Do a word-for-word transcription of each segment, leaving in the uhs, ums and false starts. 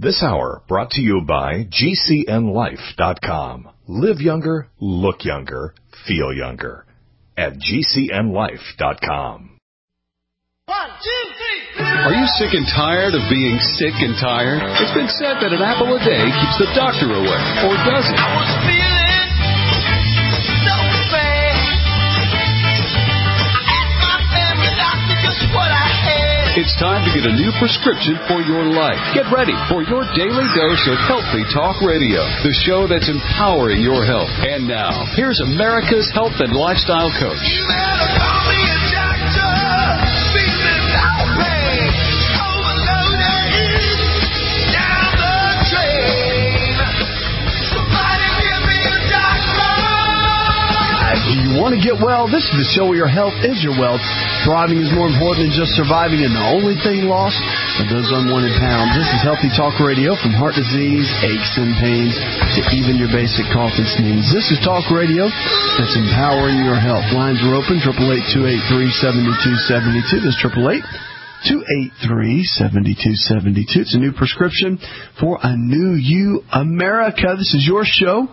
This hour brought to you by G C N life dot com. Live younger, look younger, feel younger. At G C N life dot com. One, two, three. Are you sick and tired of being sick and tired? It's been said that an apple a day keeps the doctor away. Or does it? I was feeling so bad. I asked my family doctor just what I had. It's time to get a new prescription for your life. Get ready for your daily dose of Healthy Talk Radio, the show that's empowering your health. And now, here's America's health and lifestyle coach. You better call me a doctor. Feeling no pain. Overloaded. Down the drain. Somebody give me a doctor. Do you want to get well? This is the show where your health is your wealth. Thriving is more important than just surviving, and the only thing lost are those unwanted pounds. This is Healthy Talk Radio, from heart disease, aches and pains, to even your basic cough and sneeze. This is Talk Radio that's empowering your health. Lines are open, eight eight eight, two eight three, seven two seven two. That's eight eight eight, two eight three, seven two seven two. It's a new prescription for a new you, America. This is your show.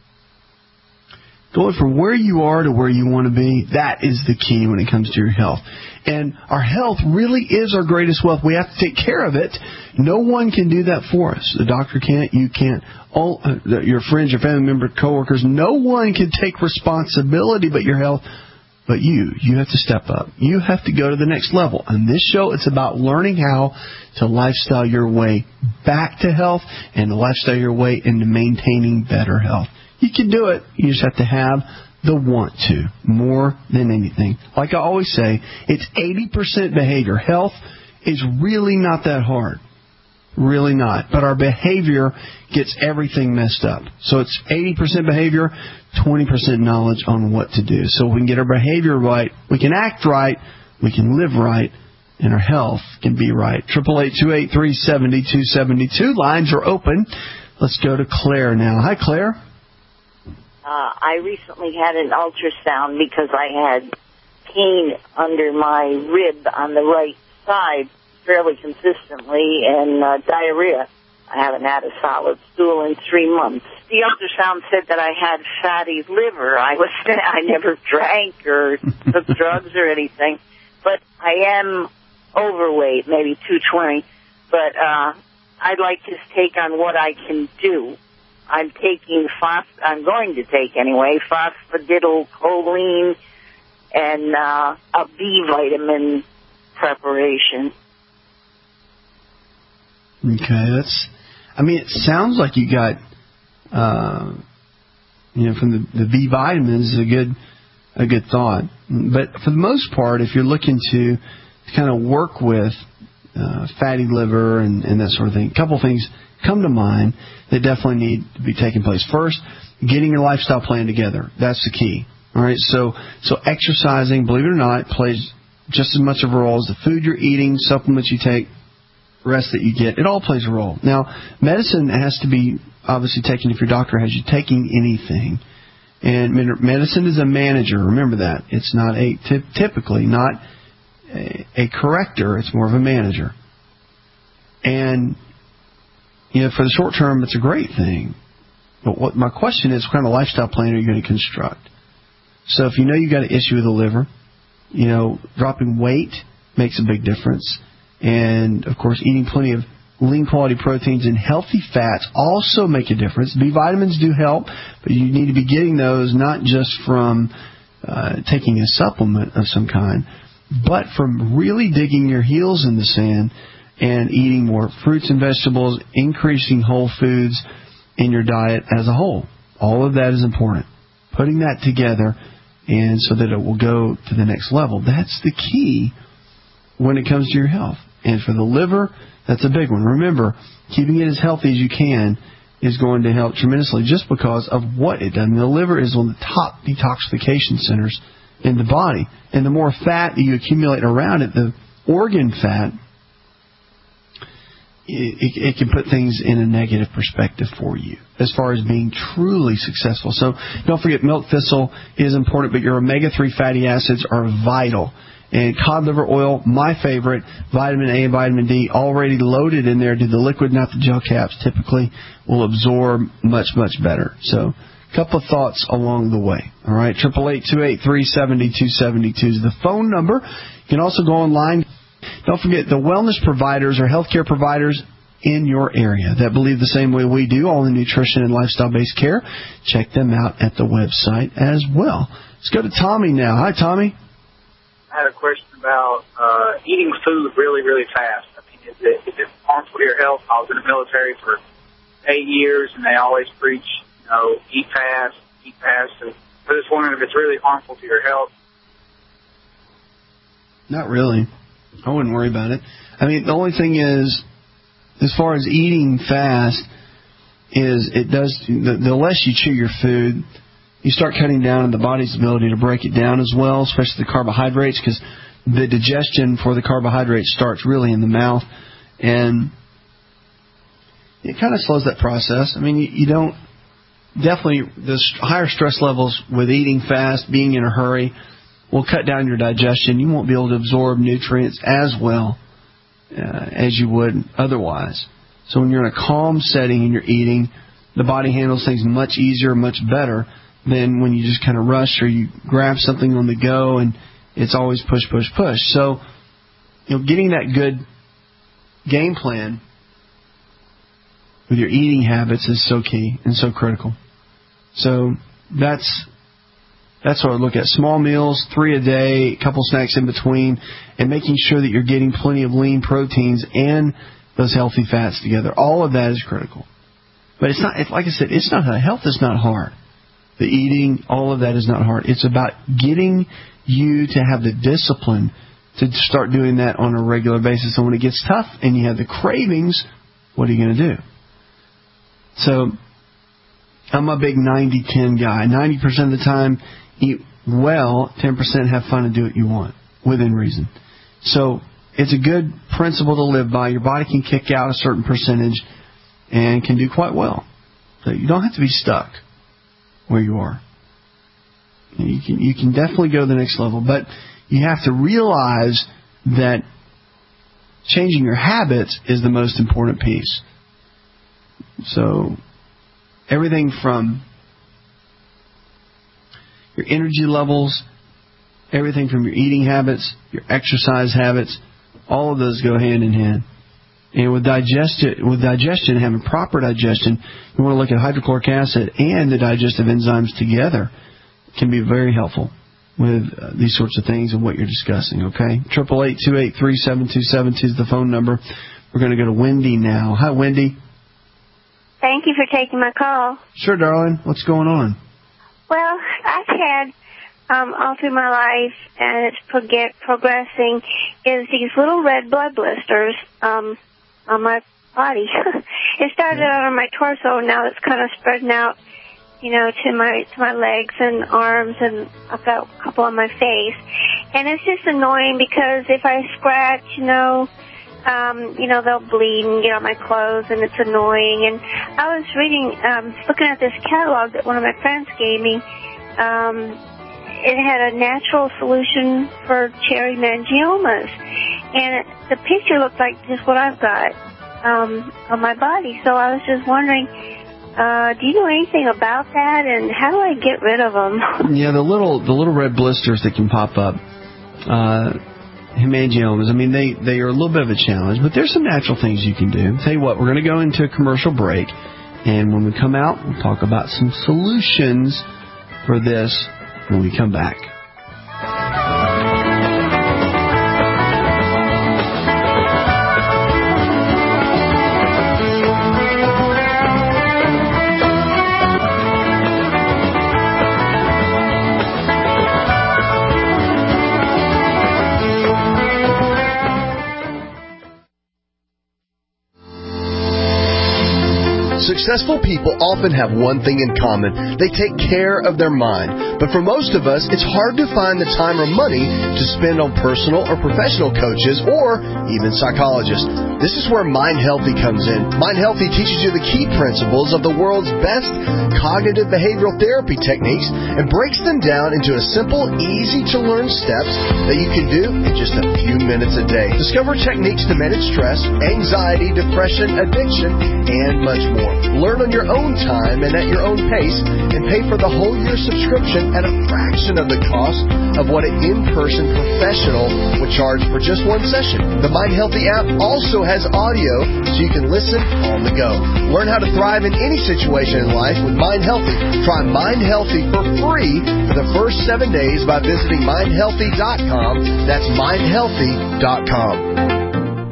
Going from where you are to where you want to be, that is the key when it comes to your health. And our health really is our greatest wealth. We have to take care of it. No one can do that for us. The doctor can't. You can't. All uh, your friends, your family members, coworkers, no one can take responsibility but your health. But you. You have to step up. You have to go to the next level. And this show, it's about learning how to lifestyle your way back to health and to lifestyle your way into maintaining better health. You can do it. You just have to have the want to, more than anything. Like I always say, it's eighty percent behavior. Health is really not that hard. Really not. But our behavior gets everything messed up. So it's eighty percent behavior, twenty percent knowledge on what to do. So if we can get our behavior right, we can act right, we can live right, and our health can be right. eight eight eight, two eight three, seven two seven two. Lines are open. Let's go to Claire now. Hi, Claire. Uh, I recently had an ultrasound because I had pain under my rib on the right side fairly consistently and uh, diarrhea. I haven't had a solid stool in three months. The ultrasound said that I had fatty liver. I was I never drank or took drugs or anything, but I am overweight, maybe two twenty. But uh, I'd like to take on what I can do. I'm taking phos. I'm going to take anyway phosphatidylcholine and uh, a B vitamin preparation. Okay, that's. I mean, it sounds like you got, uh, you know, from the, the B vitamins, a good, a good thought. But for the most part, if you're looking to, to kind of work with uh, fatty liver and, and that sort of thing, a couple things come to mind that definitely need to be taking place. First, getting your lifestyle plan together. That's the key. All right. So, so exercising, believe it or not, plays just as much of a role as the food you're eating, supplements you take, rest that you get. It all plays a role. Now, medicine has to be obviously taken if your doctor has you taking anything. And medicine is a manager. Remember that. It's not a, typically not a, a corrector. It's more of a manager. And you know, for the short term, it's a great thing. But what my question is, what kind of lifestyle plan are you going to construct? So if you know you've got an issue with the liver, you know, dropping weight makes a big difference. And, of course, eating plenty of lean quality proteins and healthy fats also make a difference. B vitamins do help, but you need to be getting those not just from uh, taking a supplement of some kind, but from really digging your heels in the sand and eating more fruits and vegetables, increasing whole foods in your diet as a whole. All of that is important. Putting that together and so that it will go to the next level. That's the key when it comes to your health. And for the liver, that's a big one. Remember, keeping it as healthy as you can is going to help tremendously just because of what it does. I mean, the liver is one of the top detoxification centers in the body. And the more fat that you accumulate around it, the organ fat, It, it can put things in a negative perspective for you as far as being truly successful. So don't forget, milk thistle is important, but your omega three fatty acids are vital. And cod liver oil, my favorite, vitamin A and vitamin D, already loaded in there to the liquid, not the gel caps, typically will absorb much, much better. So a couple of thoughts along the way. All right, eight eight eight, two eight three, seven two seven two is the phone number. You can also go online. Don't forget, the wellness providers are healthcare providers in your area that believe the same way we do, all the nutrition and lifestyle-based care. Check them out at the website as well. Let's go to Tommy now. Hi, Tommy. I had a question about uh, eating food really, really fast. I mean, is it, is it harmful to your health? I was in the military for eight years, and they always preach, you know, eat fast, eat fast. And I was just wondering if it's really harmful to your health. Not really. I wouldn't worry about it. I mean, the only thing is, as far as eating fast, is it does the, the less you chew your food, you start cutting down on the body's ability to break it down as well, especially the carbohydrates, because the digestion for the carbohydrates starts really in the mouth, and it kind of slows that process. I mean, you, you don't definitely the higher stress levels with eating fast, being in a hurry, will cut down your digestion. You won't be able to absorb nutrients as well uh, as you would otherwise. So when you're in a calm setting and you're eating, the body handles things much easier, much better than when you just kind of rush or you grab something on the go and it's always push, push, push. So, you know, getting that good game plan with your eating habits is so key and so critical. So that's that's what I look at. Small meals, three a day, a couple snacks in between, and making sure that you're getting plenty of lean proteins and those healthy fats together. All of that is critical. But it's not, like I said, it's not health is not hard. The eating, all of that is not hard. It's about getting you to have the discipline to start doing that on a regular basis. And when it gets tough and you have the cravings, what are you going to do? So I'm a big ninety ten guy. ninety percent of the time, eat well, ten percent have fun and do what you want, within reason. So it's a good principle to live by. Your body can kick out a certain percentage and can do quite well. So you don't have to be stuck where you are. You can you can definitely go to the next level, but you have to realize that changing your habits is the most important piece. So everything from your energy levels, everything from your eating habits, your exercise habits, all of those go hand in hand. And with digestion, with digestion, having proper digestion, you want to look at hydrochloric acid and the digestive enzymes together. It can be very helpful with uh, these sorts of things and what you're discussing, okay? eight eight eight, two eight three, seven two seven two is the phone number. We're going to go to Wendy now. Hi, Wendy. Thank you for taking my call. Sure, darling. What's going on? Well, I've had um, all through my life, and it's prog- progressing, is these little red blood blisters um, on my body. It started out on my torso, and now it's kind of spreading out, you know, to my to my legs and arms, and I've got a couple on my face. And it's just annoying because if I scratch, you know, um, you know, they'll bleed and get on my clothes, and it's annoying. And I was reading, um, looking at this catalog that one of my friends gave me. Um, it had a natural solution for cherry mangiomas, and it, the picture looked like just what I've got um, on my body. So I was just wondering, uh, do you know anything about that, and how do I get rid of them? Yeah, the little the little red blisters that can pop up, uh, hemangiomas. I mean, they, they are a little bit of a challenge, but there's some natural things you can do. Tell you what, we're going to go into a commercial break, and when we come out, we'll talk about some solutions for this when we come back. Successful people often have one thing in common. They take care of their mind. But for most of us, it's hard to find the time or money to spend on personal or professional coaches or even psychologists. This is where Mind Healthy comes in. Mind Healthy teaches you the key principles of the world's best cognitive behavioral therapy techniques and breaks them down into a simple, easy-to-learn steps that you can do in just a few minutes a day. Discover techniques to manage stress, anxiety, depression, addiction, and much more. Learn on your own time and at your own pace, and pay for the whole year subscription at a fraction of the cost of what an in-person professional would charge for just one session. The Mind Healthy app also has audio so you can listen on the go. Learn how to thrive in any situation in life with Mind Healthy. Try Mind Healthy for free for the first seven days by visiting mind healthy dot com. That's mind healthy dot com.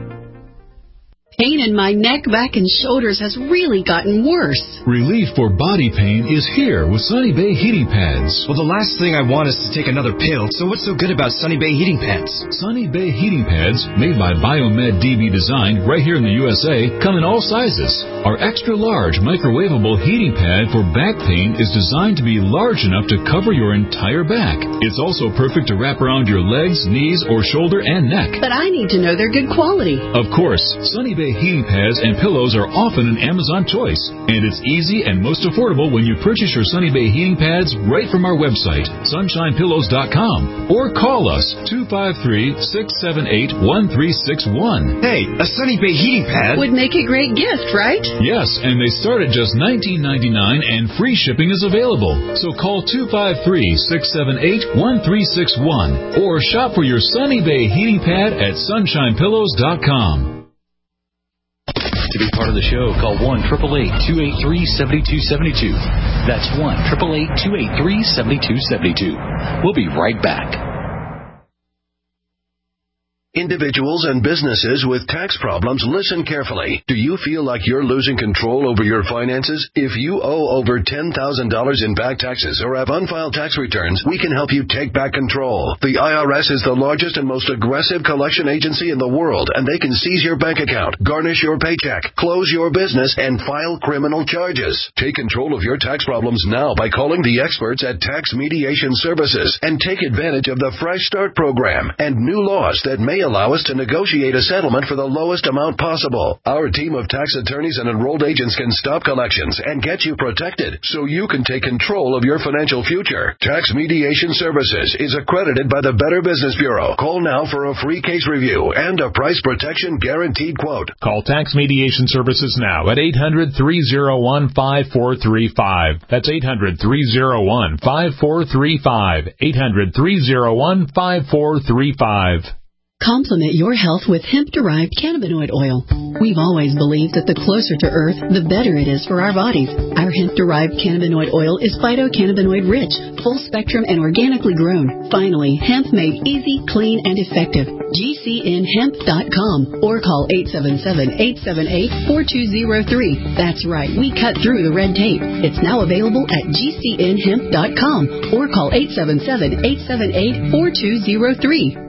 Pain in my neck, back, and shoulders has really gotten worse. Relief for body pain is here with Sunny Bay heating pads. Well, the last thing I want is to take another pill, so what's so good about Sunny Bay heating pads? Sunny Bay heating pads, made by Biomed D B Design right here in the U S A, come in all sizes. Our extra-large microwavable heating pad for back pain is designed to be large enough to cover your entire back. It's also perfect to wrap around your legs, knees, or shoulder and neck. But I need to know they're good quality. Of course, Sunny Bay heating pads and pillows are often an Amazon choice, and it's easy and most affordable when you purchase your Sunny Bay heating pads right from our website, sunshine pillows dot com, or call us two five three, six seven eight, one three six one. Hey, a Sunny Bay heating pad would make a great gift, right? Yes, and they start at just nineteen ninety-nine and free shipping is available. So call two five three, six seven eight, one three six one or shop for your Sunny Bay heating pad at sunshine pillows dot com. To be part of the show, call one eight eight eight, two eight three, seven two seven two. That's one eight eight eight, two eight three, seven two seven two. We'll be right back. Individuals and businesses with tax problems, listen carefully. Do you feel like you're losing control over your finances? If you owe over ten thousand dollars in back taxes or have unfiled tax returns, we can help you take back control. The I R S is the largest and most aggressive collection agency in the world, and they can seize your bank account, garnish your paycheck, close your business, and file criminal charges. Take control of your tax problems now by calling the experts at Tax Mediation Services and take advantage of the Fresh Start program and new laws that may allow us to negotiate a settlement for the lowest amount possible. Our team of tax attorneys and enrolled agents can stop collections and get you protected so you can take control of your financial future. Tax Mediation Services is accredited by the Better Business Bureau. Call now for a free case review and a price protection guaranteed quote. Call Tax Mediation Services now at eight hundred, three oh one, five four three five. That's eight hundred, three oh one, five four three five. eight hundred, three oh one, five four three five. Complement your health with hemp-derived cannabinoid oil. We've always believed that the closer to Earth, the better it is for our bodies. Our hemp-derived cannabinoid oil is phytocannabinoid-rich, full-spectrum, and organically grown. Finally, hemp made easy, clean, and effective. G C N hemp dot com or call eight seven seven, eight seven eight, four two zero three. That's right, we cut through the red tape. It's now available at G C N hemp dot com or call eight seven seven, eight seven eight, four two zero three.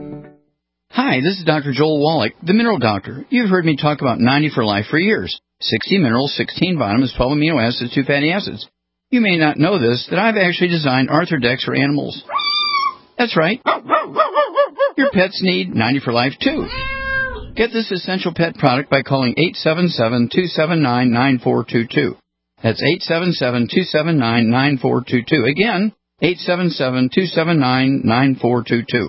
Hi, this is Doctor Joel Wallach, the Mineral Doctor. You've heard me talk about ninety for Life for years. sixty minerals, sixteen vitamins, twelve amino acids, two fatty acids. You may not know this, that I've actually designed Arthrodex for animals. That's right. Your pets need ninety for Life, too. Get this essential pet product by calling eight seven seven, two seven nine, nine four two two. That's eight seven seven, two seven nine, nine four two two. Again, eight seven seven, two seven nine, nine four two two.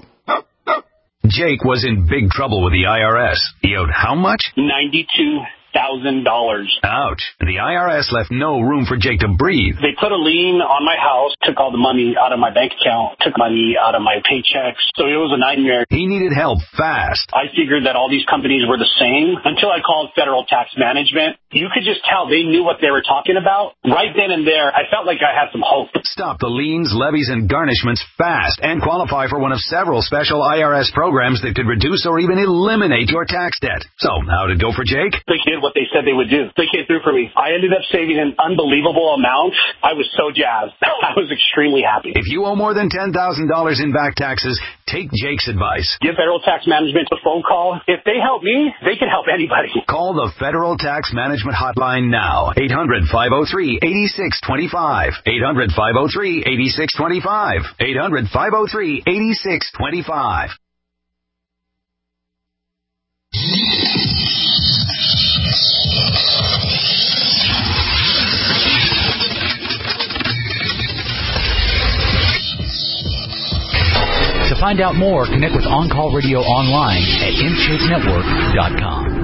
Jake was in big trouble with the I R S. He owed how much? ninety-two thousand dollars. Ouch. The I R S left no room for Jake to breathe. They put a lien on my house, took all the money out of my bank account, took money out of my paychecks. So it was a nightmare. He needed help fast. I figured that all these companies were the same until I called Federal Tax Management. You could just tell they knew what they were talking about. Right then and there, I felt like I had some hope. Stop the liens, levies, and garnishments fast and qualify for one of several special I R S programs that could reduce or even eliminate your tax debt. So, how'd it go for Jake? The kid did what they said they would do. They came through for me. I ended up saving an unbelievable amount. I was so jazzed. I was extremely happy. If you owe more than ten thousand dollars in back taxes, take Jake's advice. Give Federal Tax Management a phone call. If they help me, they can help anybody. Call the Federal Tax Management Hotline now. eight hundred, five oh three, eight six two five. eight hundred, five oh three, eight six two five. eight hundred, five oh three, eight six two five. To find out more, connect with On Call Radio online at in shape network dot com.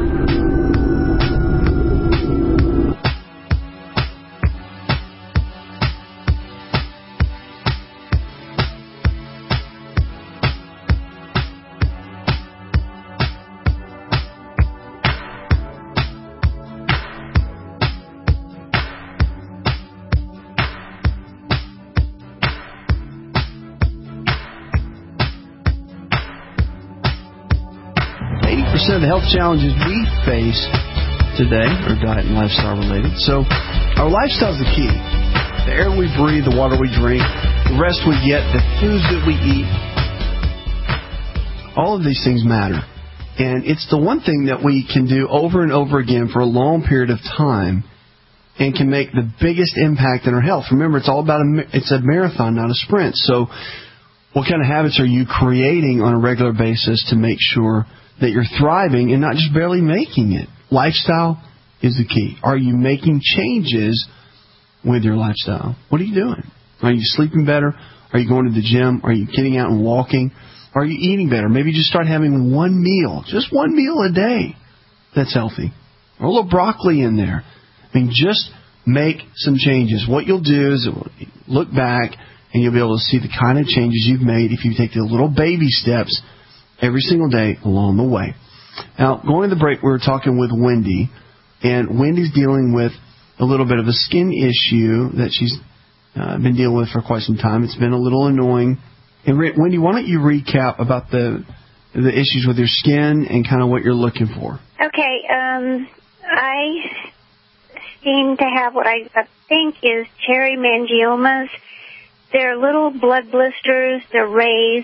Of the health challenges we face today are diet and lifestyle related. So our lifestyle is the key. The air we breathe, the water we drink, the rest we get, the foods that we eat, all of these things matter. And it's the one thing that we can do over and over again for a long period of time and can make the biggest impact in our health. Remember, it's all about a, it's a marathon, not a sprint. So what kind of habits are you creating on a regular basis to make sure that you're thriving and not just barely making it? Lifestyle is the key. Are you making changes with your lifestyle? What are you doing? Are you sleeping better? Are you going to the gym? Are you getting out and walking? Are you eating better? Maybe just start having one meal, just one meal a day that's healthy. Or a little broccoli in there. I mean, just make some changes. What you'll do is look back and you'll be able to see the kind of changes you've made if you take the little baby steps every single day along the way. Now, going to the break, we were talking with Wendy, and Wendy's dealing with a little bit of a skin issue that she's uh, been dealing with for quite some time. It's been a little annoying. And Wendy, why don't you recap about the the issues with your skin and kind of what you're looking for? Okay, um, I seem to have what I think is cherry mangiomas. They're little blood blisters. They're raised.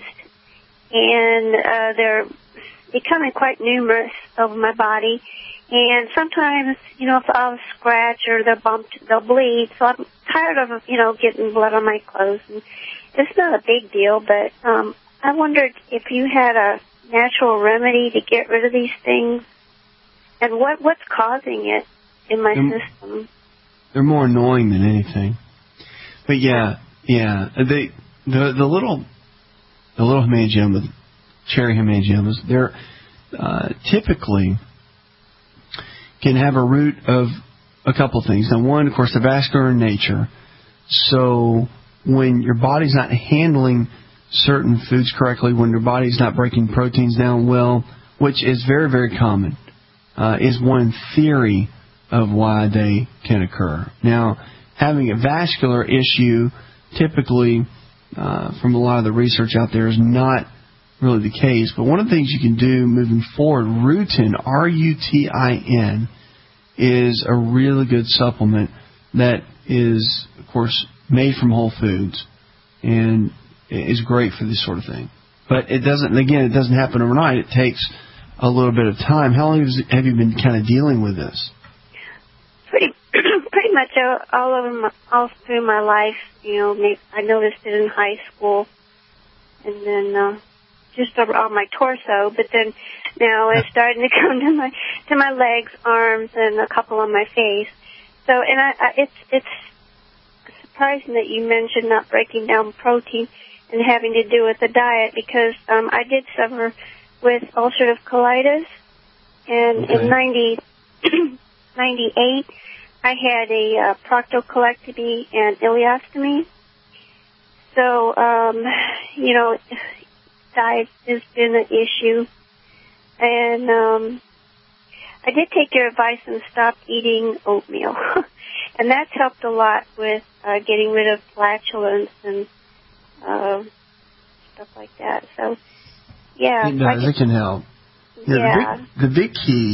And uh, they're becoming quite numerous over my body. And sometimes, you know, if I'll scratch or they're bumped, they'll bleed. So I'm tired of, you know, getting blood on my clothes. And it's not a big deal, but um, I wondered if you had a natural remedy to get rid of these things and what what's causing it in my they're, system. They're more annoying than anything. But, yeah, yeah, they, the the little... The little hemangiomas, cherry hemangiomas, they're uh, typically can have a root of a couple things. Now, one, of course, they're vascular in nature. So when your body's not handling certain foods correctly, when your body's not breaking proteins down well, which is very, very common, uh, is one theory of why they can occur. Now, having a vascular issue typically... Uh, from a lot of the research out there is not really the case. But one of the things you can do moving forward, Rutin, R U T I N, is a really good supplement that is, of course, made from whole foods and is great for this sort of thing. But it doesn't, again, it doesn't happen overnight. It takes a little bit of time. How long have you been kind of dealing with this? Pretty pretty much all over my, all through my life. You know, I noticed it in high school, and then uh, just over on my torso. But then now it's starting to come to my to my legs, arms, and a couple on my face. So, and I, I, it's it's surprising that you mentioned not breaking down protein and having to do with the diet, because um, I did suffer with ulcerative colitis, and okay. in ninety, ninety-eight, I had a uh, proctocolectomy and ileostomy. So, um, you know, diet has been an issue. And um, I did take your advice and stopped eating oatmeal. And that's helped a lot with uh, getting rid of flatulence and uh, stuff like that. So, yeah. It does. It can help. Yeah. yeah. The, big, the big key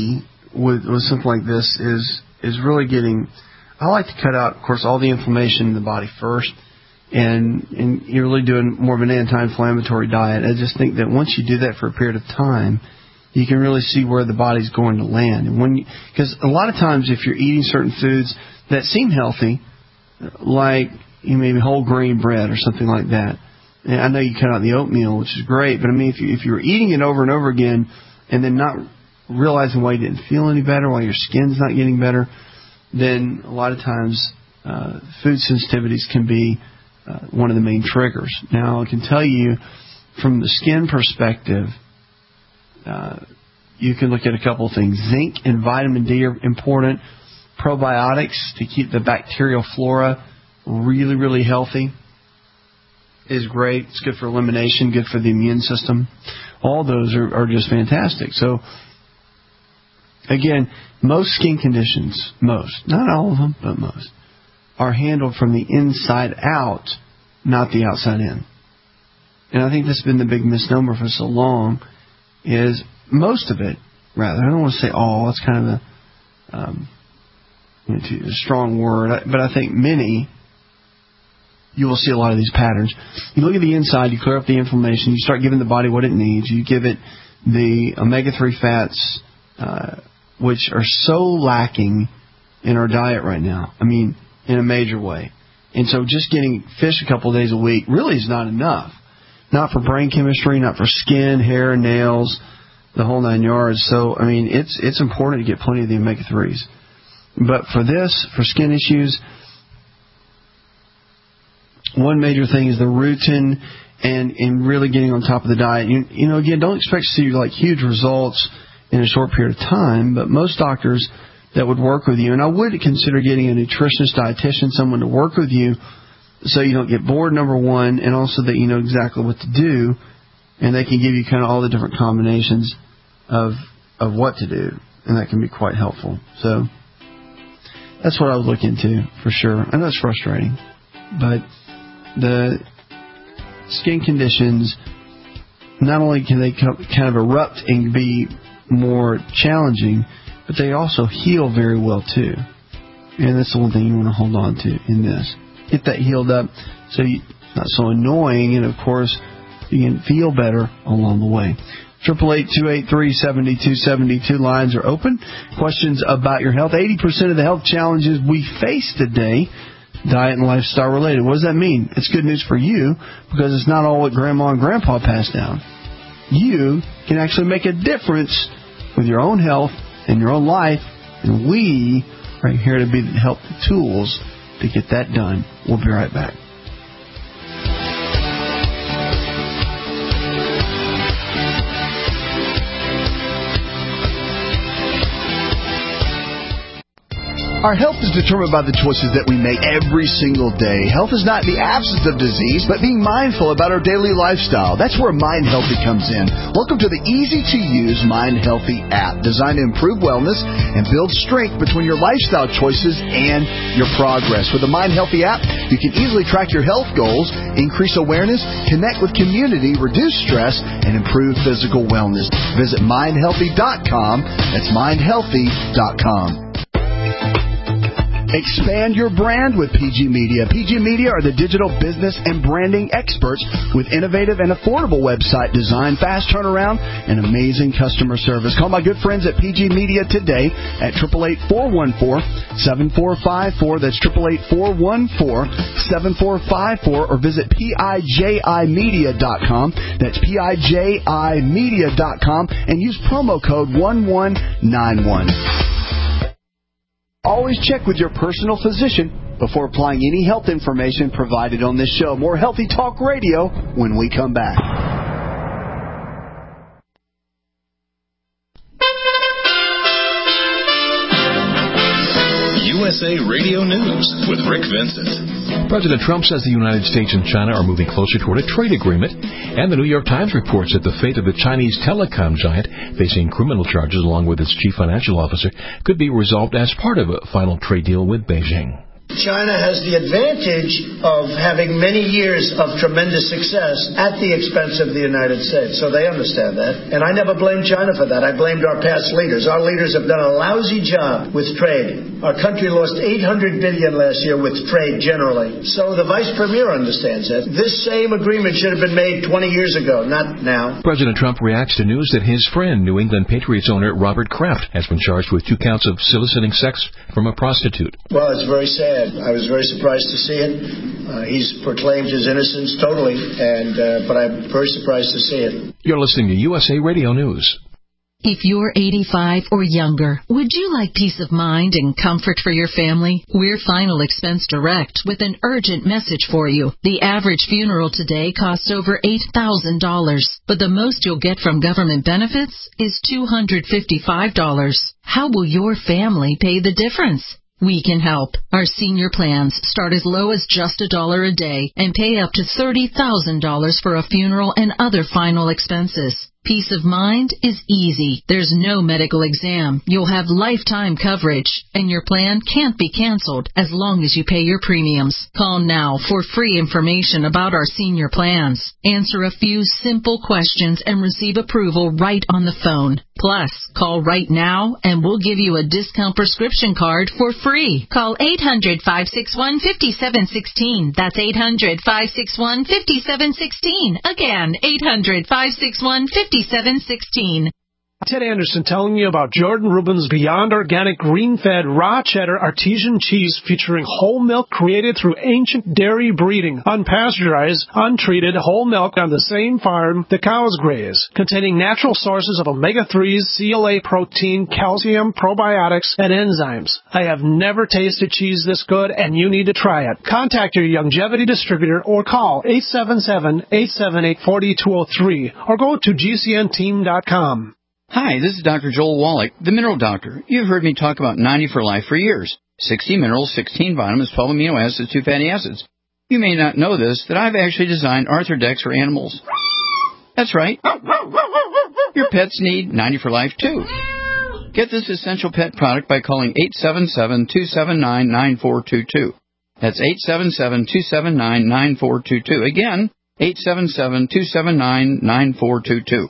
with, with something like this is is really getting. I like to cut out, of course, all the inflammation in the body first, and and you're really doing more of an anti-inflammatory diet. I just think that once you do that for a period of time, you can really see where the body's going to land. And when because a lot of times if you're eating certain foods that seem healthy, like you maybe whole grain bread or something like that. And I know you cut out the oatmeal, which is great, but I mean, if you if you're eating it over and over again and then not realizing why you didn't feel any better, why your skin's not getting better, then a lot of times uh, food sensitivities can be uh, one of the main triggers. Now, I can tell you from the skin perspective, uh, you can look at a couple of things. Zinc and vitamin D are important. Probiotics to keep the bacterial flora really, really healthy is great. It's good for elimination, good for the immune system. All those are, are just fantastic. So, again, most skin conditions, most, not all of them, but most, are handled from the inside out, not the outside in. And I think that's been the big misnomer for so long, is most of it, rather. I don't want to say all. That's kind of a, um, you know, a strong word. But I think many, you will see a lot of these patterns. You look at the inside, you clear up the inflammation, you start giving the body what it needs. You give it the omega three fats, uh, which are so lacking in our diet right now. I mean, in a major way. And so just getting fish a couple of days a week really is not enough. Not for brain chemistry, not for skin, hair, nails, the whole nine yards. So, I mean, it's it's important to get plenty of the omega threes. But for this, for skin issues, one major thing is the rutin and, and really getting on top of the diet. You, you know, again, don't expect to see like huge results in a short period of time, but most doctors that would work with you, and I would consider getting a nutritionist, dietitian, someone to work with you so you don't get bored, number one, and also that you know exactly what to do, and they can give you kind of all the different combinations of of what to do, and that can be quite helpful. So that's what I would look into for sure. I know it's frustrating, but the skin conditions, not only can they kind of erupt and be more challenging, but they also heal very well too. And that's the one thing you want to hold on to in this. Get that healed up so you, it's not so annoying, and of course you can feel better along the way. Triple eight two eight three seventy two seventy two lines are open. Questions about your health. Eighty percent of the health challenges we face today, diet and lifestyle related. What does that mean? It's good news for you because it's not all what Grandma and Grandpa passed down. You can actually make a difference with your own health and your own life, and we are here to be the help, the tools to get that done. We'll be right back. Our health is determined by the choices that we make every single day. Health is not the absence of disease, but being mindful about our daily lifestyle. That's where Mind Healthy comes in. Welcome to the easy-to-use Mind Healthy app, designed to improve wellness and build strength between your lifestyle choices and your progress. With the Mind Healthy app, you can easily track your health goals, increase awareness, connect with community, reduce stress, and improve physical wellness. Visit mind healthy dot com. That's mind healthy dot com. Expand your brand with P G Media. P G Media are the digital business and branding experts with innovative and affordable website design, fast turnaround, and amazing customer service. Call my good friends at P G Media today at eight eight eight, four one four, seven four five four. That's eight eight eight, four one four, seven four five four, or visit P I J I media dot com. That's P I J I media dot com and use promo code one one nine one. Always check with your personal physician before applying any health information provided on this show. More Healthy Talk Radio when we come back. U S A Radio News with Rick Vincent. President Trump says the United States and China are moving closer toward a trade agreement, and the New York Times reports that the fate of the Chinese telecom giant, facing criminal charges along with its chief financial officer, could be resolved as part of a final trade deal with Beijing. China has the advantage of having many years of tremendous success at the expense of the United States. So they understand that. And I never blamed China for that. I blamed our past leaders. Our leaders have done a lousy job with trade. Our country lost eight hundred billion dollars last year with trade generally. So the Vice Premier understands that. This same agreement should have been made twenty years ago, not now. President Trump reacts to news that his friend, New England Patriots owner Robert Kraft, has been charged with two counts of soliciting sex from a prostitute. Well, it's very sad. I was very surprised to see it. Uh, he's proclaimed his innocence totally, and uh, but I'm very surprised to see it. You're listening to U S A Radio News. If you're eighty-five or younger, would you like peace of mind and comfort for your family? We're Final Expense Direct with an urgent message for you. The average funeral today costs over eight thousand dollars, but the most you'll get from government benefits is two hundred fifty-five dollars. How will your family pay the difference? We can help. Our senior plans start as low as just a dollar a day and pay up to thirty thousand dollars for a funeral and other final expenses. Peace of mind is easy. There's no medical exam. You'll have lifetime coverage, and your plan can't be canceled as long as you pay your premiums. Call now for free information about our senior plans. Answer a few simple questions and receive approval right on the phone. Plus, call right now and we'll give you a discount prescription card for free. Call eight hundred, five six one, five seven one six. That's eight hundred, five six one, five seven one six. Again, eight hundred, five six one, five seven one six. Ted Anderson telling you about Jordan Rubin's Beyond Organic Green-Fed Raw Cheddar Artesian Cheese featuring whole milk created through ancient dairy breeding, unpasteurized, untreated whole milk on the same farm the cows graze, containing natural sources of omega threes, C L A protein, calcium, probiotics, and enzymes. I have never tasted cheese this good, and you need to try it. Contact your Youngevity distributor or call eight seven seven, eight seven eight, four two zero three or go to G C N team dot com. Hi, this is Doctor Joel Wallach, the Mineral Doctor. You've heard me talk about ninety for Life for years. sixty minerals, sixteen vitamins, twelve amino acids, two fatty acids. You may not know this, that I've actually designed Arthrodex for animals. That's right. Your pets need ninety for Life, too. Get this essential pet product by calling eight seven seven, two seven nine, nine four two two. That's eight seven seven, two seven nine, nine four two two. Again, eight seven seven, two seven nine, nine four two two.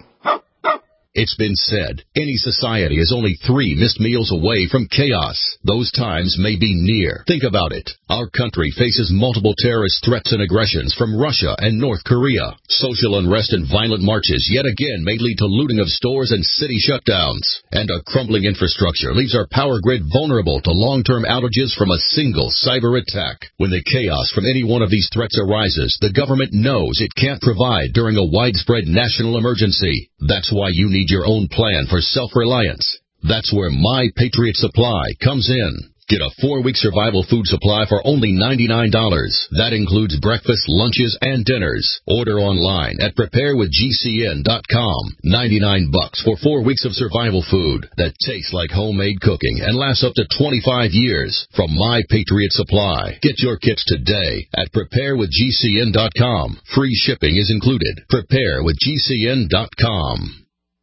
It's been said, any society is only three missed meals away from chaos. Those times may be near. Think about it. Our country faces multiple terrorist threats and aggressions from Russia and North Korea. Social unrest and violent marches yet again may lead to looting of stores and city shutdowns. And a crumbling infrastructure leaves our power grid vulnerable to long-term outages from a single cyber attack. When the chaos from any one of these threats arises, the government knows it can't provide during a widespread national emergency. That's why you need your own plan for self-reliance. That's where My Patriot Supply comes in. Get a four-week survival food supply for only ninety-nine dollars. That includes breakfast, lunches, and dinners. Order online at prepare with G C N dot com. ninety-nine bucks for four weeks of survival food that tastes like homemade cooking and lasts up to twenty-five years from My Patriot Supply. Get your kits today at prepare with G C N dot com. Free shipping is included. prepare with G C N dot com.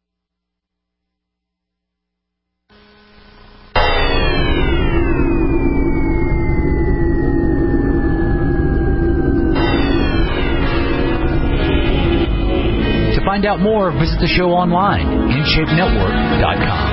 To find out more, visit the show online, in shape network dot com.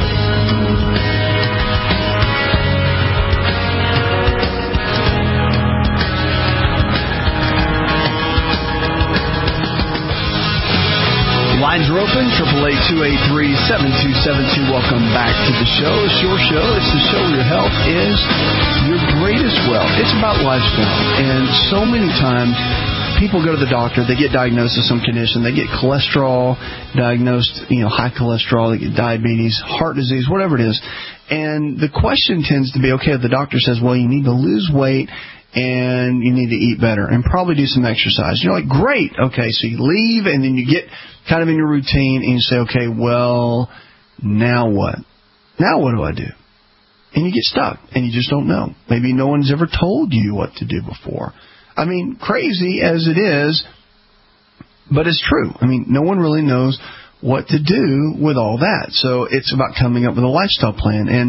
Lines are open, triple eight, two eight three, seven two seven two. Welcome back to the show. It's your show. It's the show where your health is your greatest wealth. It's about lifestyle. And so many times, people go to the doctor, they get diagnosed with some condition, they get cholesterol diagnosed, you know, high cholesterol, they get diabetes, heart disease, whatever it is. And the question tends to be, okay, the doctor says, well, you need to lose weight and you need to eat better and probably do some exercise. You're like, great. Okay, so you leave and then you get kind of in your routine and you say, okay, well, now what? Now what do I do? And you get stuck and you just don't know. Maybe no one's ever told you what to do before. I mean, crazy as it is, but it's true. I mean, no one really knows what to do with all that. So it's about coming up with a lifestyle plan. And,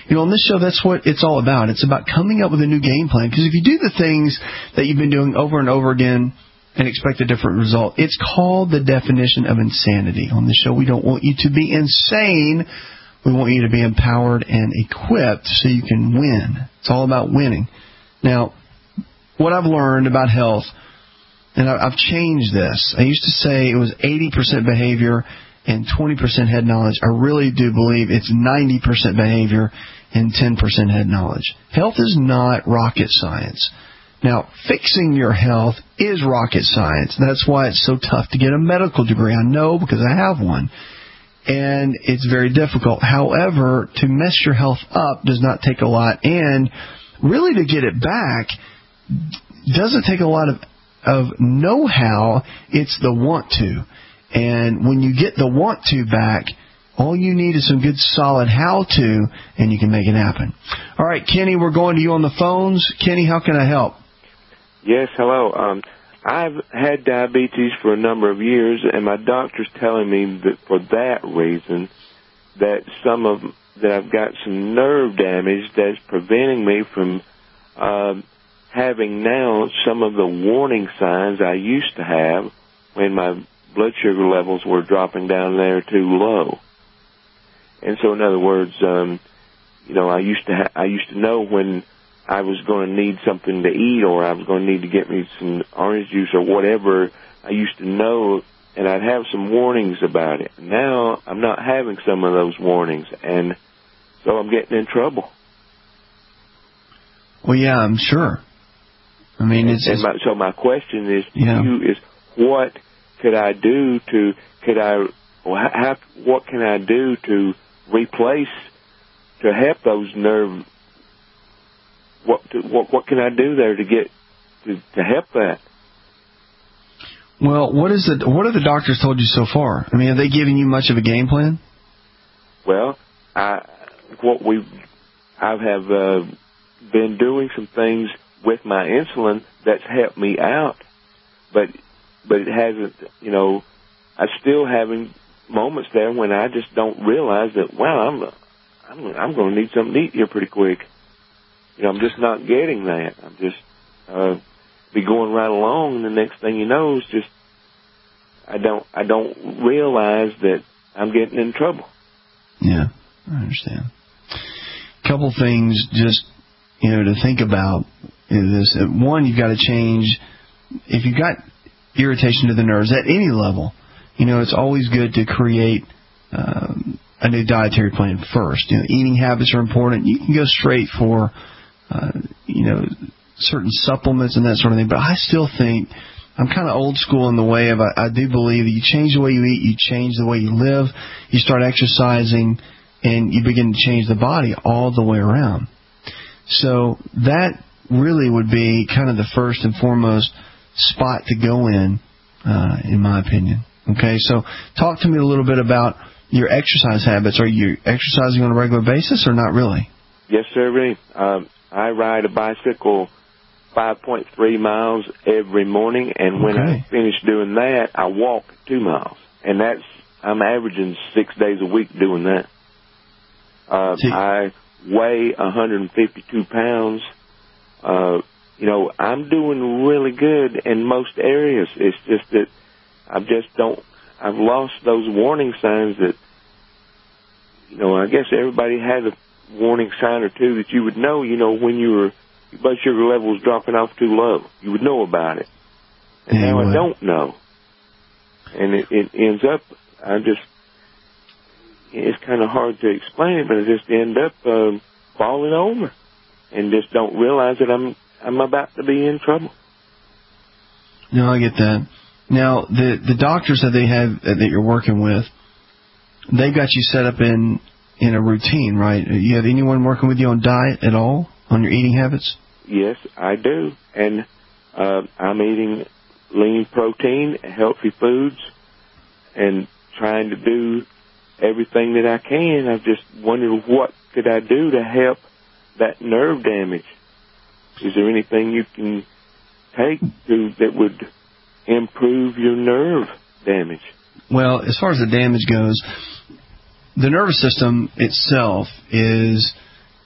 you know, on this show, that's what it's all about. It's about coming up with a new game plan. Because if you do the things that you've been doing over and over again and expect a different result, it's called the definition of insanity. On this show, we don't want you to be insane. We want you to be empowered and equipped so you can win. It's all about winning. Now, what I've learned about health, and I've changed this. I used to say it was eighty percent behavior and twenty percent head knowledge. I really do believe it's ninety percent behavior and ten percent head knowledge. Health is not rocket science. Now, fixing your health is rocket science. That's why it's so tough to get a medical degree. I know because I have one. And it's very difficult. However, to mess your health up does not take a lot. And really to get it back doesn't take a lot of, of know-how. It's the want to. And when you get the want to back, all you need is some good solid how-to, and you can make it happen. All right, Kenny, we're going to you on the phones. Kenny, how can I help? Yes, hello. Um, I've had diabetes for a number of years, and my doctor's telling me that for that reason, that some of that I've got some nerve damage that's preventing me from uh, having now some of the warning signs I used to have when my blood sugar levels were dropping down there too low. And so, in other words, um, you know, I used to ha- I used to know when I was going to need something to eat, or I was going to need to get me some orange juice or whatever. I used to know, and I'd have some warnings about it. Now I'm not having some of those warnings, and so I'm getting in trouble. Well, yeah, I'm sure. I mean, it's, and, and my, so my question is, yeah. to you is what could I do to could I how, what can I do to replace to help those nerve? What what what can I do there to get to, to help that? Well, what is the what have the doctors told you so far? I mean, have they given you much of a game plan? Well, I what we I have uh, been doing some things with my insulin that's helped me out, but but it hasn't. You know, I'm still having moments there when I just don't realize that. Wow, I'm I'm I'm going to need something to eat here pretty quick. You know, I'm just not getting that. I'm just uh, be going right along, and the next thing you know is just I don't I don't realize that I'm getting in trouble. Yeah, I understand. A couple things just you know to think about is this. One, you've got to change if you've got irritation to the nerves at any level. You know, it's always good to create um, a new dietary plan first. You know, eating habits are important. You can go straight for Uh, you know, certain supplements and that sort of thing. But I still think I'm kind of old school in the way of I, I do believe that you change the way you eat, you change the way you live, you start exercising, and you begin to change the body all the way around. So that really would be kind of the first and foremost spot to go in, uh, in my opinion. Okay, so talk to me a little bit about your exercise habits. Are you exercising on a regular basis or not really? Yes, sir. Um, I ride a bicycle five point three miles every morning, and when okay. I finish doing that, I walk two miles. And that's, I'm averaging six days a week doing that. Uh, I weigh one hundred fifty-two pounds. Uh, you know, I'm doing really good in most areas. It's just that I just don't, I've lost those warning signs that, you know, I guess everybody has a warning sign or two that you would know, you know, when you were, your blood sugar level was dropping off too low. You would know about it. And yeah, now I don't know. And it, it ends up, I just, it's kind of hard to explain it, but I just end up um, falling over and just don't realize that I'm I'm about to be in trouble. No, I get that. Now, the the doctors that they have that you're working with, they've got you set up in in a routine, right? You have anyone working with you on diet at all, on your eating habits? Yes, I do. And uh, I'm eating lean protein, healthy foods, and trying to do everything that I can. I just wondered what could I do to help that nerve damage. Is there anything you can take to that would improve your nerve damage? Well, as far as the damage goes, the nervous system itself is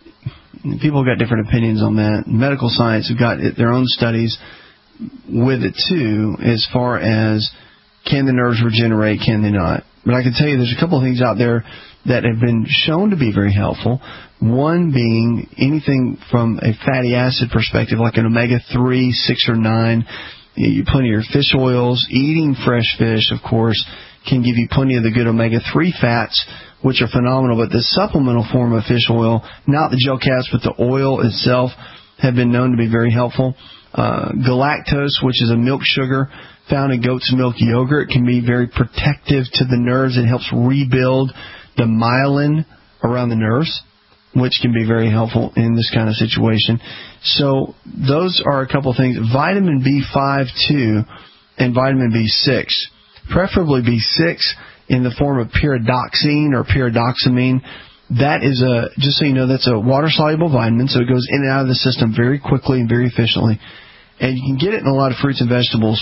people have got different opinions on that. Medical science have got their own studies with it too, as far as can the nerves regenerate, can they not? But I can tell you there's a couple of things out there that have been shown to be very helpful. One being anything from a fatty acid perspective, like an omega three, six, or nine. You plenty of your fish oils. Eating fresh fish, of course, can give you plenty of the good omega three fats, which are phenomenal. But the supplemental form of fish oil, not the gel caps, but the oil itself, have been known to be very helpful. Uh, galactose, which is a milk sugar found in goat's milk yogurt, can be very protective to the nerves. It helps rebuild the myelin around the nerves, which can be very helpful in this kind of situation. So those are a couple of things. Vitamin B five, too, and vitamin B six. Preferably B six in the form of pyridoxine or pyridoxamine. That is a, just so you know, that's a water-soluble vitamin, so it goes in and out of the system very quickly and very efficiently. And you can get it in a lot of fruits and vegetables.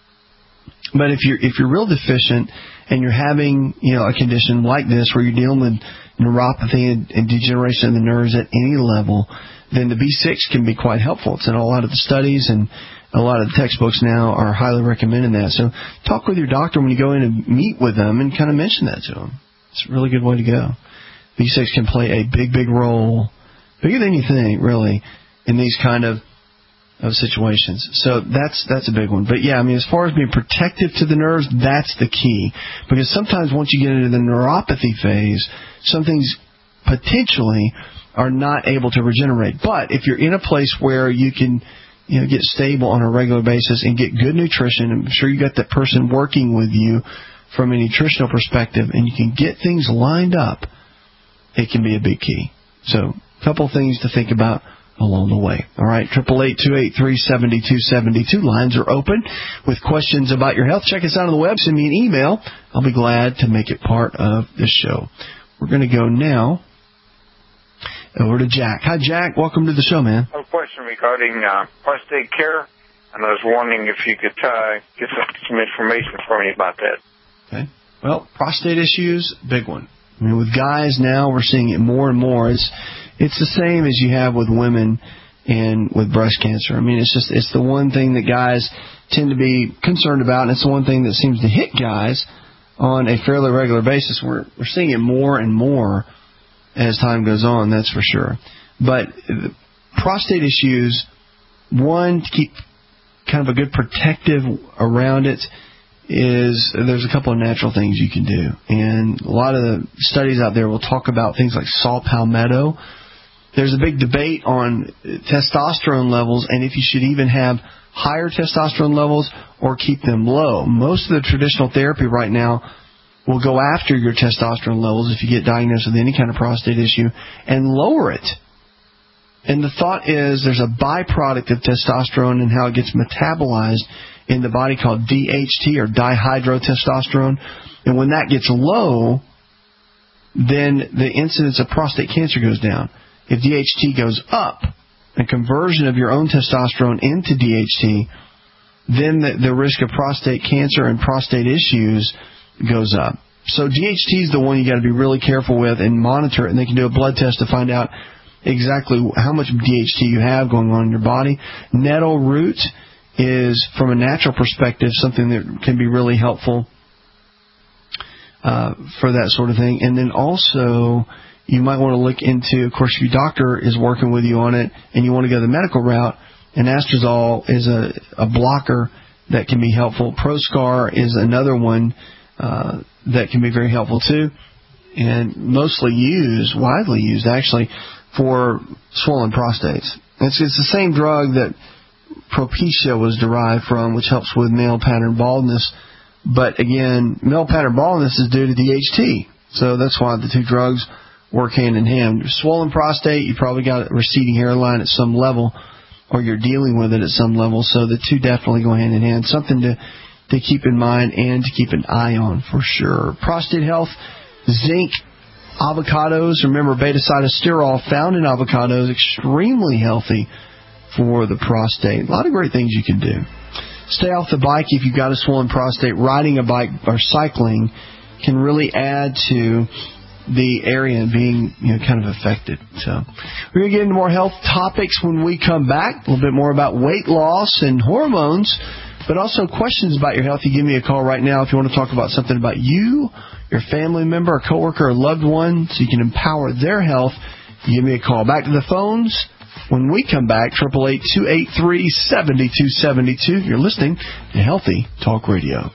But if you're if you're real deficient and you're having, you know, a condition like this where you're dealing with neuropathy and, and degeneration of the nerves at any level, then the B six can be quite helpful. It's in a lot of the studies, and a lot of the textbooks now are highly recommending that. So talk with your doctor when you go in and meet with them and kind of mention that to them. It's a really good way to go. B six can play a big, big role, bigger than you think, really, in these kind of of situations. So that's that's a big one. But yeah, I mean, as far as being protective to the nerves, that's the key. Because sometimes once you get into the neuropathy phase, some things potentially are not able to regenerate. But if you're in a place where you can, you know, get stable on a regular basis and get good nutrition, I'm sure you got that person working with you from a nutritional perspective, and you can get things lined up, it can be a big key. So a couple of things to think about along the way. All right, eight eight eight, two eight three, seven two seven two. Lines are open with questions about your health. Check us out on the web. Send me an email. I'll be glad to make it part of the show. We're going to go now over to Jack. Hi, Jack. Welcome to the show, man. I have a question regarding uh, prostate care, and I was wondering if you could uh, get some, some information for me about that. Okay. Well, prostate issues, big one. I mean, with guys now, we're seeing it more and more. It's it's the same as you have with women and with breast cancer. I mean, it's just it's the one thing that guys tend to be concerned about, and it's the one thing that seems to hit guys on a fairly regular basis. We're we're seeing it more and more as time goes on, that's for sure. But the prostate issues, one, to keep kind of a good protective around it, is there's a couple of natural things you can do. And a lot of the studies out there will talk about things like saw palmetto. There's a big debate on testosterone levels and if you should even have higher testosterone levels or keep them low. Most of the traditional therapy right now will go after your testosterone levels if you get diagnosed with any kind of prostate issue and lower it. And the thought is there's a byproduct of testosterone and how it gets metabolized in the body called D H T, or dihydrotestosterone. And when that gets low, then the incidence of prostate cancer goes down. If D H T goes up, a conversion of your own testosterone into D H T, then the, the risk of prostate cancer and prostate issues goes up. So D H T is the one you got to be really careful with and monitor it, and they can do a blood test to find out exactly how much D H T you have going on in your body. Nettle root is, from a natural perspective, something that can be really helpful uh, for that sort of thing. And then also, you might want to look into, of course, if your doctor is working with you on it and you want to go the medical route, anastrozole is a, a blocker that can be helpful. Proscar is another one uh, that can be very helpful too, and mostly used, widely used actually, for swollen prostates. It's, it's the same drug that Propecia was derived from, which helps with male pattern baldness. But again, male pattern baldness is due to D H T, so that's why the two drugs work hand in hand. Swollen prostate, you probably got a receding hairline at some level, or you're dealing with it at some level, so the two definitely go hand in hand. Something to, to keep in mind and to keep an eye on for sure. Prostate health, zinc, avocados. Remember, beta-cytosterol found in avocados, extremely healthy for the prostate. A lot of great things you can do. Stay off the bike if you've got a swollen prostate. Riding a bike or cycling can really add to the area and being, you know, kind of affected. So we're going to get into more health topics when we come back. A little bit more about weight loss and hormones, but also questions about your health. You give me a call right now if you want to talk about something about you, your family member, a coworker, or loved one, so you can empower their health. You give me a call. Back to the phones when we come back. eight eight eight, two eight three, seven two seven two. You're listening to Healthy Talk Radio.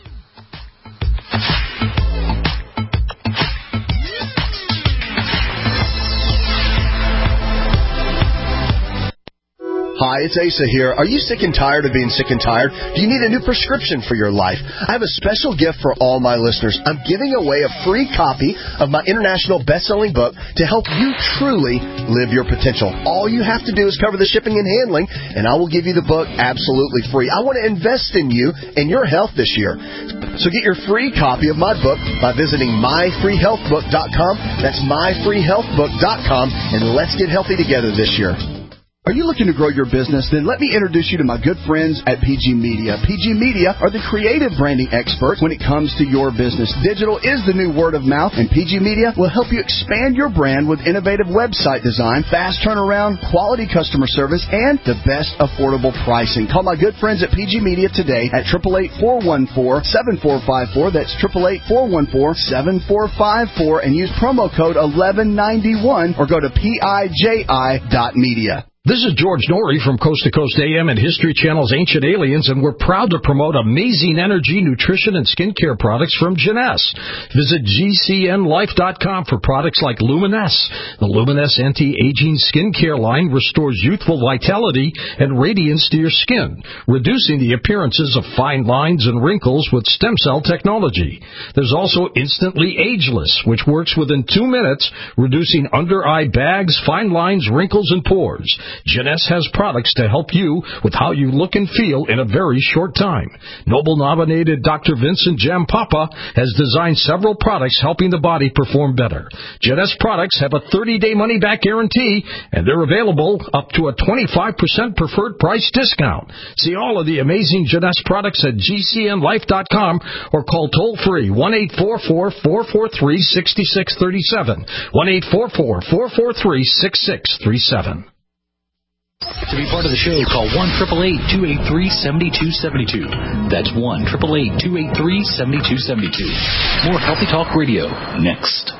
Hi, it's Asa here. Are you sick and tired of being sick and tired? Do you need a new prescription for your life? I have a special gift for all my listeners. I'm giving away a free copy of my international best-selling book to help you truly live your potential. All you have to do is cover the shipping and handling, and I will give you the book absolutely free. I want to invest in you and your health this year. So get your free copy of my book by visiting my free health book dot com. That's my free health book dot com, and let's get healthy together this year. Are you looking to grow your business? Then let me introduce you to my good friends at P G Media. P G Media are the creative branding experts when it comes to your business. Digital is the new word of mouth, and P G Media will help you expand your brand with innovative website design, fast turnaround, quality customer service, and the best affordable pricing. Call my good friends at P G Media today at eight eight eight, four one four, seven four five four. That's eight eight eight, four one four, seven four five four, and use promo code eleven ninety-one or go to P I J I dot media. This is George Norrie from Coast to Coast A M and History Channel's Ancient Aliens, and we're proud to promote amazing energy, nutrition, and skincare products from Jeunesse. Visit G C N life dot com for products like Luminesse. The Luminesse anti-aging skincare line restores youthful vitality and radiance to your skin, reducing the appearances of fine lines and wrinkles with stem cell technology. There's also Instantly Ageless, which works within two minutes, reducing under-eye bags, fine lines, wrinkles, and pores. Jeunesse has products to help you with how you look and feel in a very short time. Nobel-nominated Doctor Vincent Jampapa has designed several products helping the body perform better. Jeunesse products have a thirty-day money-back guarantee, and they're available up to a twenty-five percent preferred price discount. See all of the amazing Jeunesse products at G C N life dot com or call toll-free one eight four four, four four three, six six three seven, one eight four four, four four three, six six three seven. To be part of the show, call one eight eight eight, two eight three, seven two seven two. That's one eight eight eight, two eight three, seven two seven two. More Healthy Talk Radio next.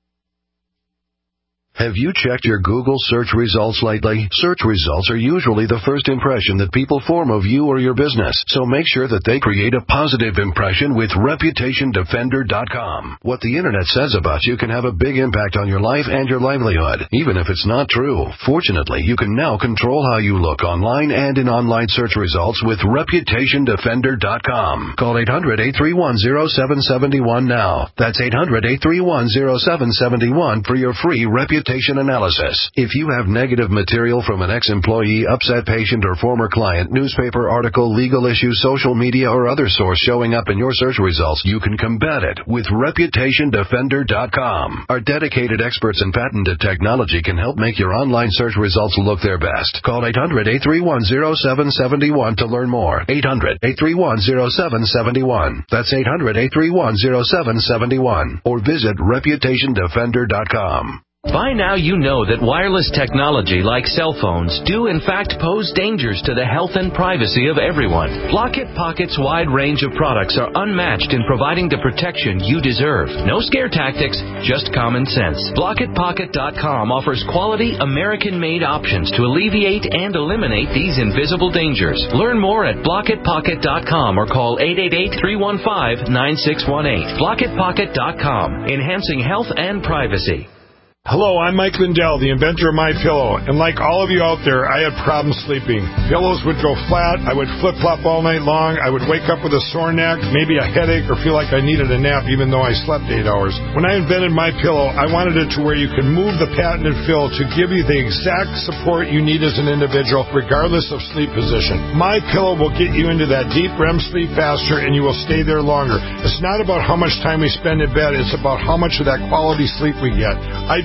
Have you checked your Google search results lately? Search results are usually the first impression that people form of you or your business, so make sure that they create a positive impression with reputation defender dot com. What the internet says about you can have a big impact on your life and your livelihood, even if it's not true. Fortunately, you can now control how you look online and in online search results with reputation defender dot com. Call eight hundred, eight three one, zero seven seven one now. That's eight hundred, eight three one, zero seven seven one for your free reputation analysis. If you have negative material from an ex-employee, upset patient, or former client, newspaper article, legal issue, social media, or other source showing up in your search results, you can combat it with reputation defender dot com. Our dedicated experts in patented technology can help make your online search results look their best. Call eight hundred, eight three one, zero seven seven one to learn more. eight hundred, eight three one, zero seven seven one. That's eight hundred, eight three one, zero seven seven one. Or visit reputation defender dot com. By now you know that wireless technology like cell phones do in fact pose dangers to the health and privacy of everyone. Blockit Pocket's wide range of products are unmatched in providing the protection you deserve. No scare tactics, just common sense. Blockit Pocket dot com offers quality American-made options to alleviate and eliminate these invisible dangers. Learn more at Blockit Pocket dot com or call eight eight eight, three one five, nine six one eight. Blockit Pocket dot com, enhancing health and privacy. Hello, I'm Mike Lindell, the inventor of MyPillow, and like all of you out there, I had problems sleeping. Pillows would go flat, I would flip-flop all night long, I would wake up with a sore neck, maybe a headache, or feel like I needed a nap even though I slept eight hours. When I invented MyPillow, I wanted it to where you can move the patented fill to give you the exact support you need as an individual, regardless of sleep position. MyPillow will get you into that deep R E M sleep faster, and you will stay there longer. It's not about how much time we spend in bed, it's about how much of that quality sleep we get. I do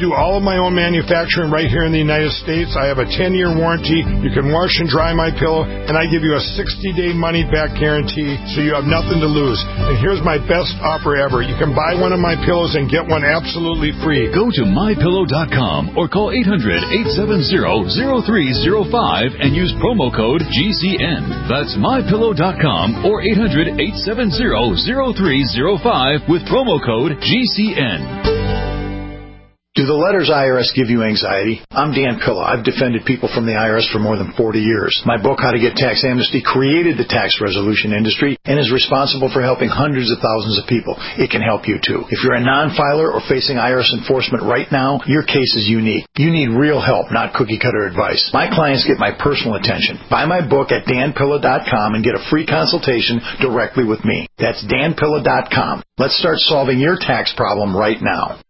do all of my own manufacturing right here in the United States. I have a ten-year warranty. You can wash and dry my pillow, and I give you a sixty-day money-back guarantee, so you have nothing to lose. And here's my best offer ever. You can buy one of my pillows and get one absolutely free. Go to my pillow dot com or call eight hundred, eight seven zero, zero three zero five and use promo code G C N. That's my pillow dot com or eight hundred, eight seven zero, zero three zero five with promo code G C N. Do the letters I R S give you anxiety? I'm Dan Pilla. I've defended people from the I R S for more than forty years. My book, How to Get Tax Amnesty, created the tax resolution industry and is responsible for helping hundreds of thousands of people. It can help you too. If you're a non-filer or facing I R S enforcement right now, your case is unique. You need real help, not cookie-cutter advice. My clients get my personal attention. Buy my book at dan pilla dot com and get a free consultation directly with me. That's dan pilla dot com. Let's start solving your tax problem right now.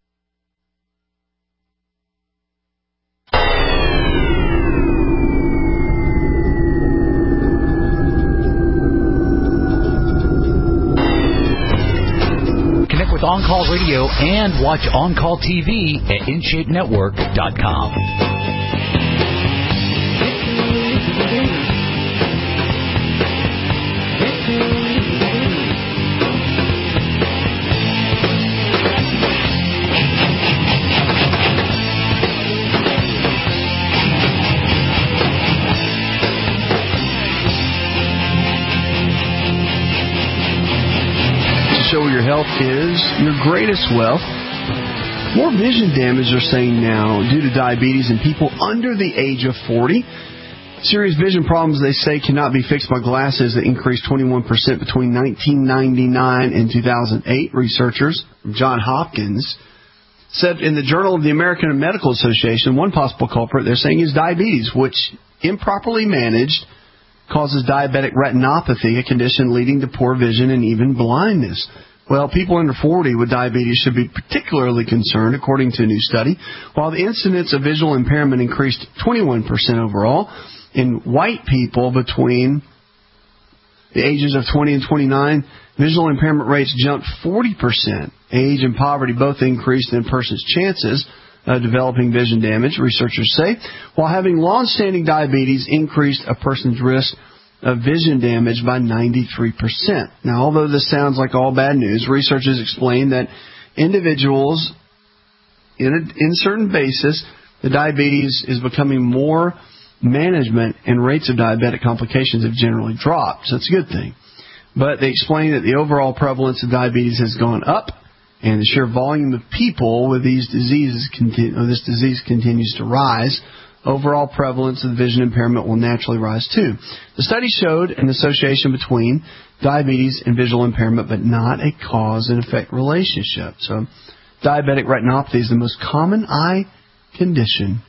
With On Call Radio and watch On Call T V at in shape network dot com. Show your health is your greatest wealth. More vision damage, they're saying now, due to diabetes in people under the age of forty. Serious vision problems, they say, cannot be fixed by glasses that increased twenty-one percent between nineteen ninety-nine and two thousand eight. Researchers from Johns Hopkins said in the Journal of the American Medical Association, one possible culprit, they're saying, is diabetes, which, improperly managed, causes diabetic retinopathy, a condition leading to poor vision and even blindness. Well, people under forty with diabetes should be particularly concerned, according to a new study. While the incidence of visual impairment increased twenty-one percent overall, in white people between the ages of twenty and twenty-nine, visual impairment rates jumped forty percent. Age and poverty both increased in a person's chances of developing vision damage, researchers say, while having long-standing diabetes increased a person's risk of vision damage by ninety-three percent. Now, although this sounds like all bad news, researchers explain that individuals, in a in certain basis, the diabetes is becoming more management and rates of diabetic complications have generally dropped. So it's a good thing. But they explain that the overall prevalence of diabetes has gone up, and the sheer volume of people with these diseases, or this disease continues to rise. Overall prevalence of vision impairment will naturally rise too. The study showed an association between diabetes and visual impairment, but not a cause and effect relationship. So, diabetic retinopathy is the most common eye condition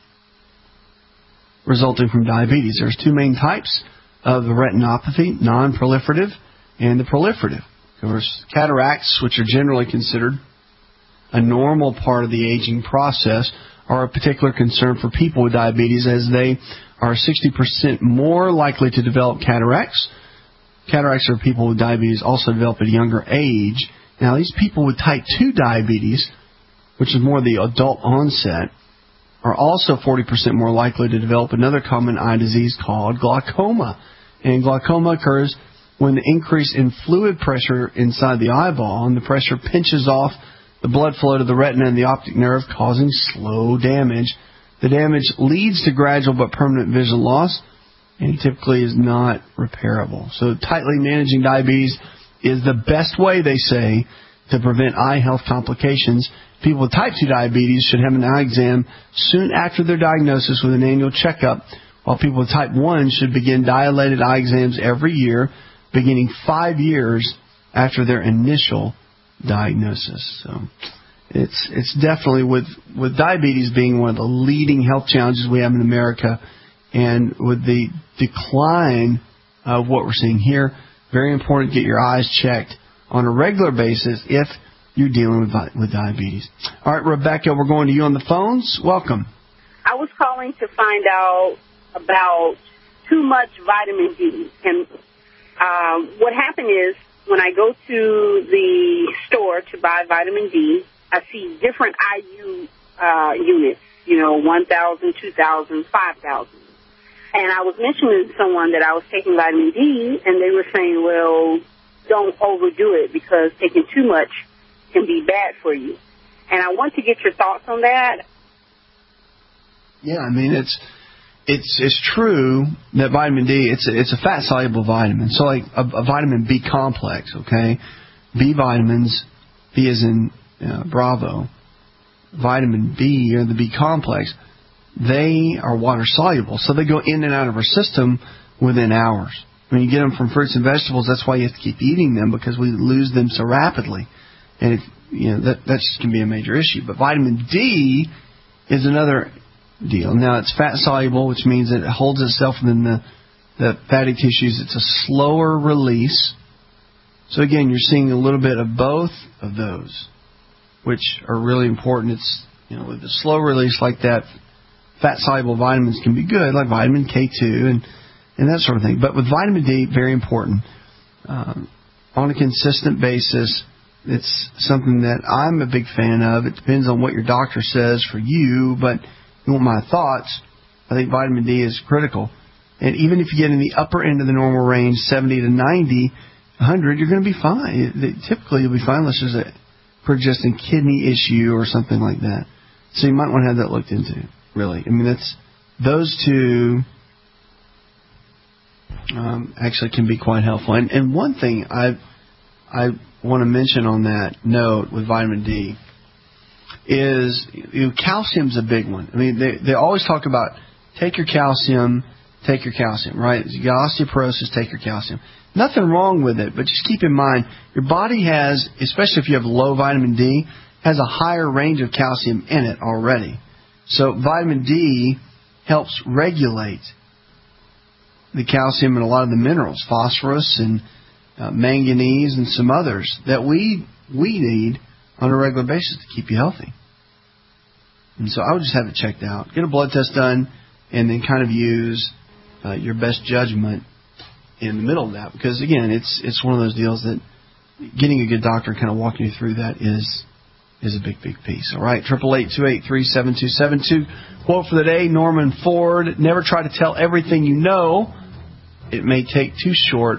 resulting from diabetes. There's two main types of the retinopathy: non-proliferative and the proliferative. Of course, cataracts, which are generally considered a normal part of the aging process, are a particular concern for people with diabetes, as they are sixty percent more likely to develop cataracts. Cataracts are people with diabetes also develop at a younger age. Now, these people with type two diabetes, which is more the adult onset, are also forty percent more likely to develop another common eye disease called glaucoma. And glaucoma occurs when the increase in fluid pressure inside the eyeball, and the pressure pinches off the blood flow to the retina and the optic nerve, causing slow damage. The damage leads to gradual but permanent vision loss, and typically is not repairable. So tightly managing diabetes is the best way, they say, to prevent eye health complications. People with type two diabetes should have an eye exam soon after their diagnosis with an annual checkup, while people with type one should begin dilated eye exams every year, beginning five years after their initial diagnosis. So it's it's definitely, with with diabetes being one of the leading health challenges we have in America, and with the decline of what we're seeing here, very important to get your eyes checked on a regular basis if you're dealing with with diabetes. All right, Rebecca, we're going to you on the phones. Welcome. I was calling to find out about too much vitamin D. And um, what happened is, when I go to the store to buy vitamin D, I see different I U uh, units, you know, one thousand, two thousand, five thousand. And I was mentioning to someone that I was taking vitamin D, and they were saying, well, don't overdo it because taking too much can be bad for you. And I want to get your thoughts on that. Yeah, I mean, it's it's it's true that vitamin D, it's a, it's a fat-soluble vitamin. So like a, a vitamin B complex, okay? B vitamins, B as in uh, Bravo, vitamin B or the B complex, they are water-soluble. So they go in and out of our system within hours. When you get them from fruits and vegetables, that's why you have to keep eating them, because we lose them so rapidly. And, if, you know, that, that just can be a major issue. But vitamin D is another deal. Now, it's fat-soluble, which means that it holds itself within the, the fatty tissues. It's a slower release. So, again, you're seeing a little bit of both of those, which are really important. It's, you know, with the slow release like that, fat-soluble vitamins can be good, like vitamin K two and, and that sort of thing. But with vitamin D, very important. Um, on a consistent basis, it's something that I'm a big fan of. It depends on what your doctor says for you, but you want my thoughts, I think vitamin D is critical. And even if you get in the upper end of the normal range, seventy to ninety, one hundred, you're going to be fine. It, typically, you'll be fine unless there's a pre-existing kidney issue or something like that. So you might want to have that looked into, really. I mean, that's those two um, actually can be quite helpful. And, and one thing I I want to mention on that note with vitamin D is, you know, calcium's a big one. I mean, they they always talk about take your calcium, take your calcium, right? You got osteoporosis, take your calcium. Nothing wrong with it, but just keep in mind, your body has, especially if you have low vitamin D, has a higher range of calcium in it already. So vitamin D helps regulate the calcium and a lot of the minerals, phosphorus and uh, manganese and some others that we we need on a regular basis to keep you healthy. And so I would just have it checked out. Get a blood test done and then kind of use uh, your best judgment in the middle of that. Because, again, it's it's one of those deals that getting a good doctor kind of walking you through that is is a big, big piece. All right, eight eight eight, two eight three, seven two seven two. Quote for the day, Norman Ford, never try to tell everything you know. It may take too short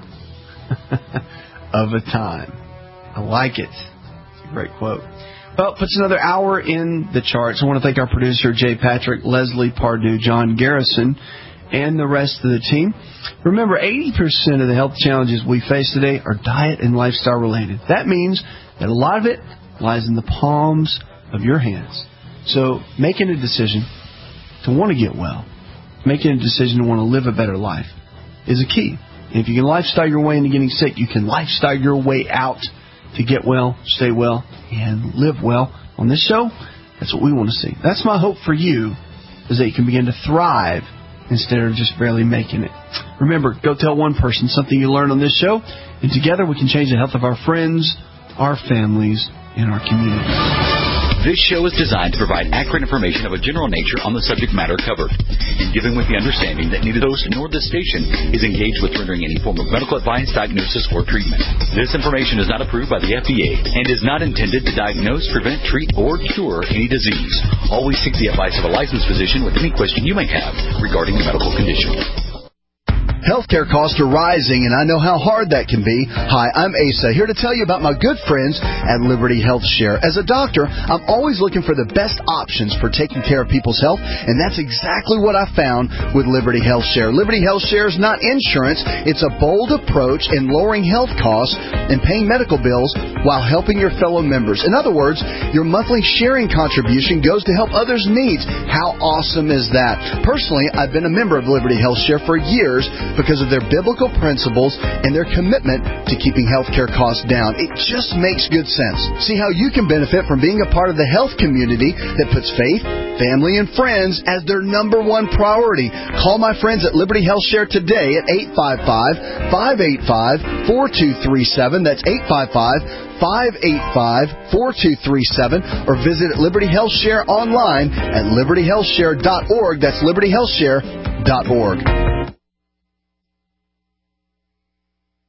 of a time. I like it. It's a great quote. Well, puts another hour in the charts. I want to thank our producer, Jay Patrick, Leslie Pardue, John Garrison, and the rest of the team. Remember, eighty percent of the health challenges we face today are diet and lifestyle related. That means that a lot of it lies in the palms of your hands. So making a decision to want to get well, making a decision to want to live a better life is a key. And if you can lifestyle your way into getting sick, you can lifestyle your way out to get well, stay well, and live well. On this show, that's what we want to see. That's my hope for you, is that you can begin to thrive instead of just barely making it. Remember, go tell one person something you learned on this show, and together we can change the health of our friends, our families, and our community. This show is designed to provide accurate information of a general nature on the subject matter covered, and given with the understanding that neither the host nor this station is engaged with rendering any form of medical advice, diagnosis, or treatment. This information is not approved by the F D A and is not intended to diagnose, prevent, treat, or cure any disease. Always seek the advice of a licensed physician with any question you may have regarding a medical condition. Healthcare costs are rising, and I know how hard that can be. Hi, I'm Asa, here to tell you about my good friends at Liberty Health Share. As a doctor, I'm always looking for the best options for taking care of people's health, and that's exactly what I found with Liberty Health Share. Liberty Health Share is not insurance. It's a bold approach in lowering health costs and paying medical bills while helping your fellow members. In other words, your monthly sharing contribution goes to help others' needs. How awesome is that? Personally, I've been a member of Liberty Health Share for years because of their biblical principles and their commitment to keeping healthcare costs down. It just makes good sense. See how you can benefit from being a part of the health community that puts faith, family, and friends as their number one priority. Call my friends at Liberty Health Share today at eight five five, five eight five, four two three seven. That's eight five five, five eight five, four two three seven, or visit Liberty Health Share online at liberty health share dot org. That's liberty health share dot org.